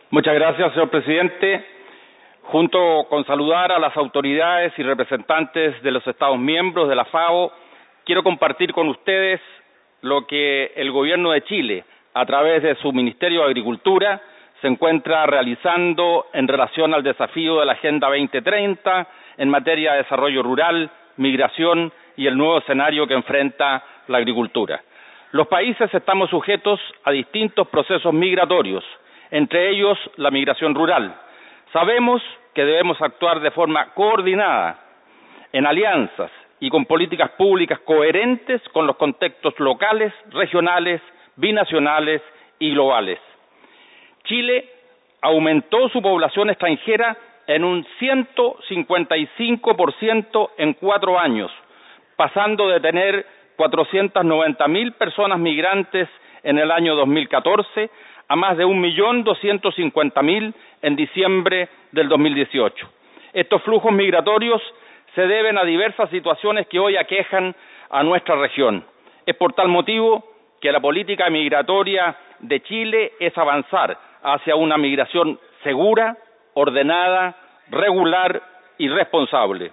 Muchas gracias, señor presidente. Junto con saludar a las autoridades y representantes de los Estados miembros de la FAO, quiero compartir con ustedes lo que el Gobierno de Chile, a través de su Ministerio de Agricultura, se encuentra realizando en relación al desafío de la Agenda 2030 en materia de desarrollo rural, migración y el nuevo escenario que enfrenta la agricultura. Los países estamos sujetos a distintos procesos migratorios, entre ellos la migración rural. Sabemos que debemos actuar de forma coordinada, en alianzas y con políticas públicas coherentes con los contextos locales, regionales, binacionales y globales. Chile aumentó su población extranjera en un 155% en 4 años, pasando de tener 490.000 personas migrantes en el año 2014 a más de 1.250.000 en diciembre del 2018. Estos flujos migratorios se deben a diversas situaciones que hoy aquejan a nuestra región. Es por tal motivo que la política migratoria de Chile es avanzar hacia una migración segura, ordenada, regular y responsable.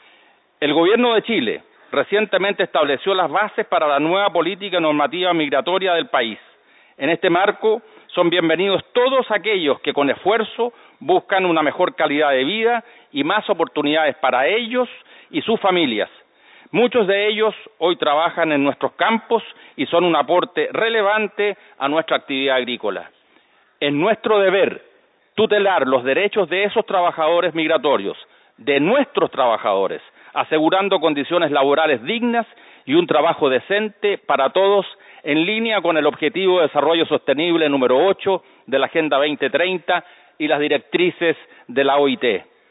El Gobierno de Chile recientemente estableció las bases para la nueva política normativa migratoria del país. En este marco, son bienvenidos todos aquellos que con esfuerzo buscan una mejor calidad de vida y más oportunidades para ellos y sus familias. Muchos de ellos hoy trabajan en nuestros campos y son un aporte relevante a nuestra actividad agrícola. Es nuestro deber tutelar los derechos de esos trabajadores migratorios, de nuestros trabajadores, asegurando condiciones laborales dignas y un trabajo decente para todos, en línea con el Objetivo de Desarrollo Sostenible número 8 de la Agenda 2030 y las directrices de la OIT.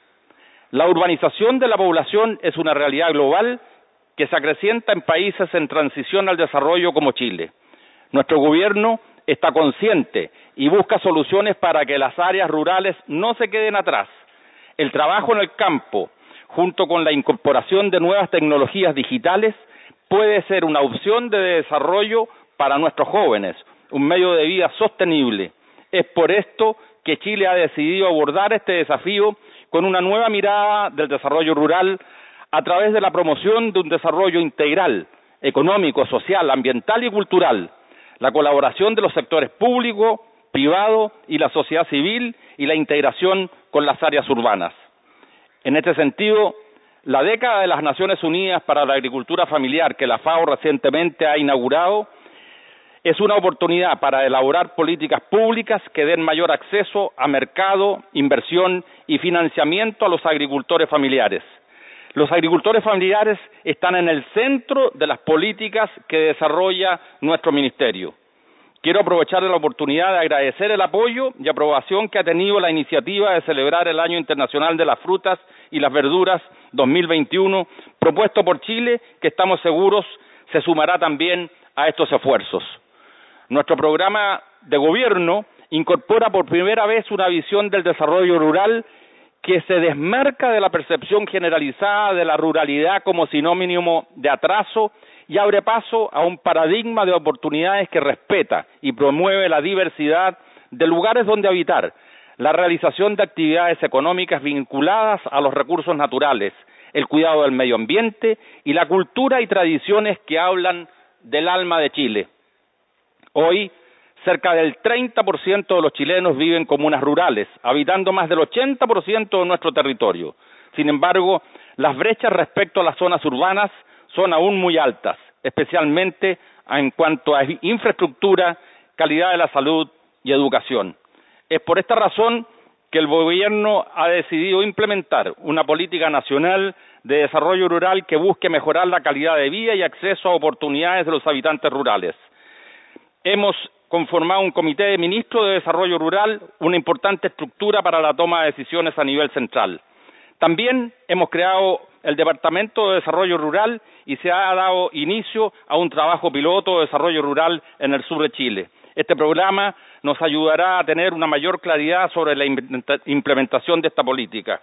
La urbanización de la población es una realidad global que se acrecienta en países en transición al desarrollo como Chile. Nuestro gobierno está consciente y busca soluciones para que las áreas rurales no se queden atrás. El trabajo en el campo, junto con la incorporación de nuevas tecnologías digitales, puede ser una opción de desarrollo para nuestros jóvenes, un medio de vida sostenible. Es por esto que Chile ha decidido abordar este desafío con una nueva mirada del desarrollo rural a través de la promoción de un desarrollo integral, económico, social, ambiental y cultural, la colaboración de los sectores público, privado y la sociedad civil y la integración con las áreas urbanas. En este sentido, la década de las Naciones Unidas para la Agricultura Familiar, que la FAO recientemente ha inaugurado, es una oportunidad para elaborar políticas públicas que den mayor acceso a mercado, inversión y financiamiento a los agricultores familiares. Los agricultores familiares están en el centro de las políticas que desarrolla nuestro ministerio. Quiero aprovechar la oportunidad de agradecer el apoyo y aprobación que ha tenido la iniciativa de celebrar el Año Internacional de las Frutas y las Verduras 2021, propuesto por Chile, que estamos seguros se sumará también a estos esfuerzos. Nuestro programa de gobierno incorpora por primera vez una visión del desarrollo rural que se desmarca de la percepción generalizada de la ruralidad como sinónimo de atraso y abre paso a un paradigma de oportunidades que respeta y promueve la diversidad de lugares donde habitar, la realización de actividades económicas vinculadas a los recursos naturales, el cuidado del medio ambiente y la cultura y tradiciones que hablan del alma de Chile. Hoy, cerca del 30% de los chilenos viven en comunas rurales, habitando más del 80% de nuestro territorio. Sin embargo, las brechas respecto a las zonas urbanas son aún muy altas, especialmente en cuanto a infraestructura, calidad de la salud y educación. Es por esta razón que el gobierno ha decidido implementar una política nacional de desarrollo rural que busque mejorar la calidad de vida y acceso a oportunidades de los habitantes rurales. Hemos conformado un comité de ministros de desarrollo rural, una importante estructura para la toma de decisiones a nivel central. También hemos creado el Departamento de Desarrollo Rural y se ha dado inicio a un trabajo piloto de desarrollo rural en el sur de Chile. Este programa nos ayudará a tener una mayor claridad sobre la implementación de esta política.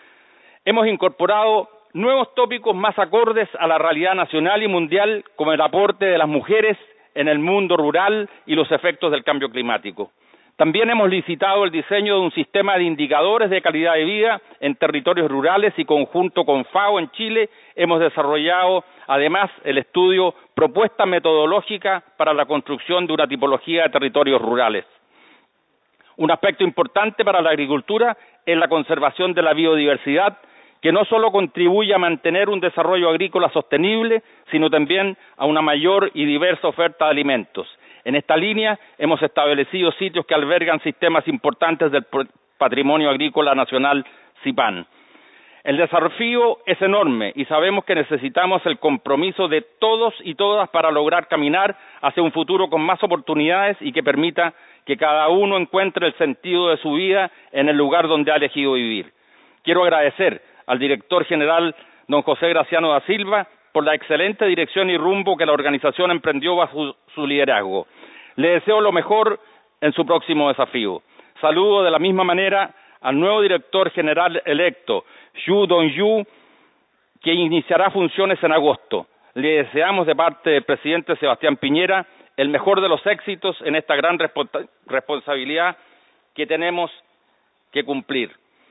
Hemos incorporado nuevos tópicos más acordes a la realidad nacional y mundial, como el aporte de las mujeres en el mundo rural y los efectos del cambio climático. También hemos licitado el diseño de un sistema de indicadores de calidad de vida en territorios rurales y conjunto con FAO en Chile hemos desarrollado además el estudio Propuesta Metodológica para la construcción de una tipología de territorios rurales. Un aspecto importante para la agricultura es la conservación de la biodiversidad, que no solo contribuye a mantener un desarrollo agrícola sostenible, sino también a una mayor y diversa oferta de alimentos. En esta línea hemos establecido sitios que albergan sistemas importantes del patrimonio agrícola nacional CIPAN. El desafío es enorme y sabemos que necesitamos el compromiso de todos y todas para lograr caminar hacia un futuro con más oportunidades y que permita que cada uno encuentre el sentido de su vida en el lugar donde ha elegido vivir. Quiero agradecer al director general, don José Graciano da Silva, por la excelente dirección y rumbo que la organización emprendió bajo su liderazgo. Le deseo lo mejor en su próximo desafío. Saludo de la misma manera al nuevo director general electo, Yu Dong-yu, que iniciará funciones en agosto. Le deseamos de parte del presidente Sebastián Piñera el mejor de los éxitos en esta gran responsabilidad que tenemos que cumplir.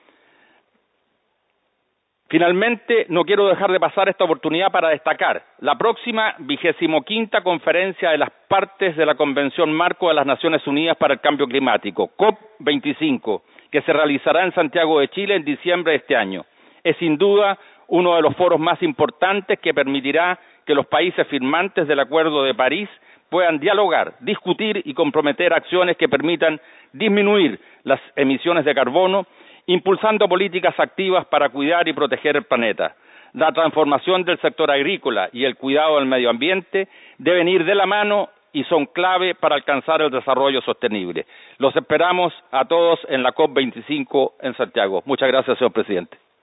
Finalmente, no quiero dejar de pasar esta oportunidad para destacar la próxima 25ª Conferencia de las Partes de la Convención Marco de las Naciones Unidas para el Cambio Climático, COP25, que se realizará en Santiago de Chile en diciembre de este año. Es sin duda uno de los foros más importantes que permitirá que los países firmantes del Acuerdo de París puedan dialogar, discutir y comprometer acciones que permitan disminuir las emisiones de carbono, impulsando políticas activas para cuidar y proteger el planeta. La transformación del sector agrícola y el cuidado del medio ambiente deben ir de la mano y son clave para alcanzar el desarrollo sostenible. Los esperamos a todos en la COP25 en Santiago. Muchas gracias, señor presidente.